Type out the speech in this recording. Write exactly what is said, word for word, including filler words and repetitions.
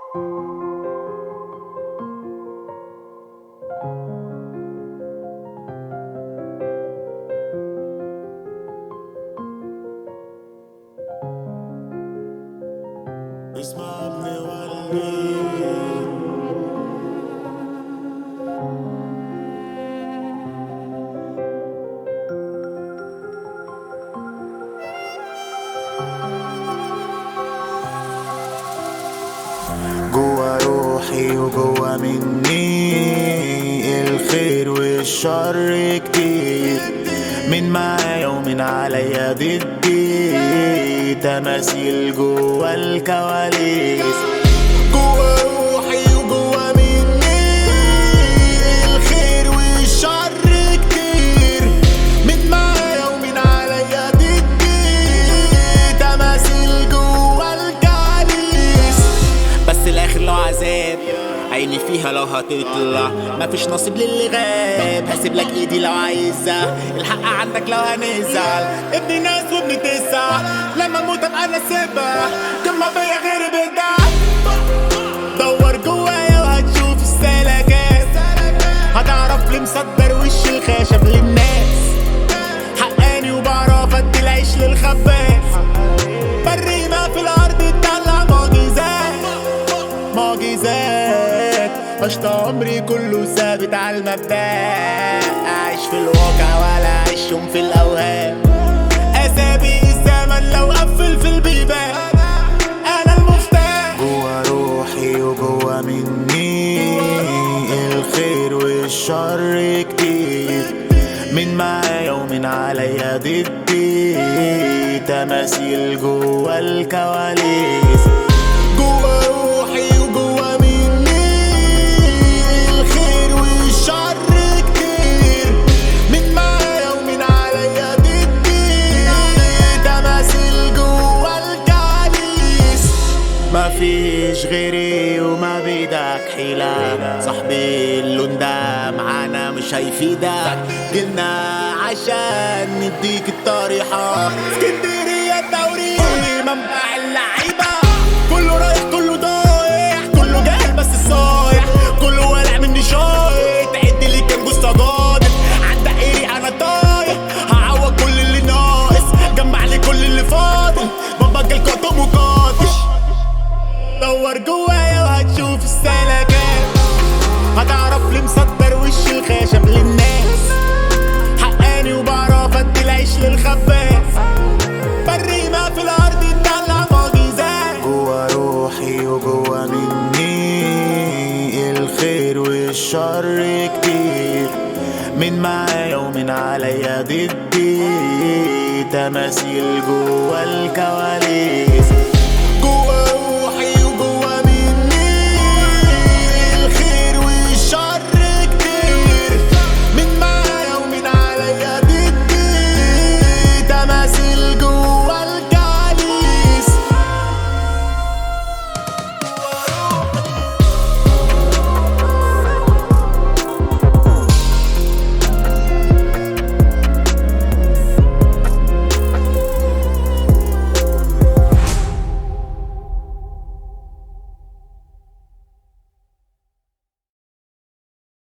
اسمع ابني ولدي جوا روحي وجوا مني الخير والشر كتير، من معايا ومن عليا ضدي، تماثيل جوا الكواليس. جوا روحي وجوا مني الخير والشر كتير، من معايا ومن عليا ضدي، تماثيل جوا الكواليس. بس الاخر لو عذاب عيني فيها لو هتطلع، مفيش نصيب للي غاب، هسيب لك ايدي لو عايزة، الحق عندك لو هنزعل، ابن ناس وابن تسع، لما اموت ابقى نسيبها، كان ما فيا غير بدع. دور جوايا وهتشوف السلكات، هتعرف ليه مصدر وش الخشب للناس، حقاني وبعرف ادي العيش للخباز، بالريمة في الارض تطلع معجزات معجزات. عشت عمري كله ثابت على المبدأ، اعيش في الواقع ولا اعيش يوم في الاوهام، اسابيق الزمن لو قفل في البيبان، انا المفتاح. جوا روحي وجوا مني الخير والشر كتير، من معايا ومن عليا ضدي، تماثيل جوا الكواليس. جوا روحي وجوا مني الخير والشر كتير، من معايا ومن عليا ضدي، تماثيل جوا الكواليس. مفيش غيري وما بيدك حيلة، صاحبي اللون ده معانا مش هيفيدك، جيلنا عشان نديك الطريحة، اسكندرية الدوري منبع اللعيبة، كله رايح كله ضايع، كله جاهل بس الصايع، كله والع مني شايط، عد لي كام جثة جادت، عدى ايري انا طايح، هعوض كل اللي ناقص، جمع لي كل اللي فاضل، بابا جالكوا مقاتش. دور جوايا وهتشوف السلكات، هتعرف ليه مصدر وش الخشب للناس، حقاني وبعرف ادي العيش للخباز، بالريمة في الارض تطلع معجزات. جوا روحي وجوا مني الخير والشر كتير، من معايا ومن عليا ضدي، تماثيل جوا الكواليس.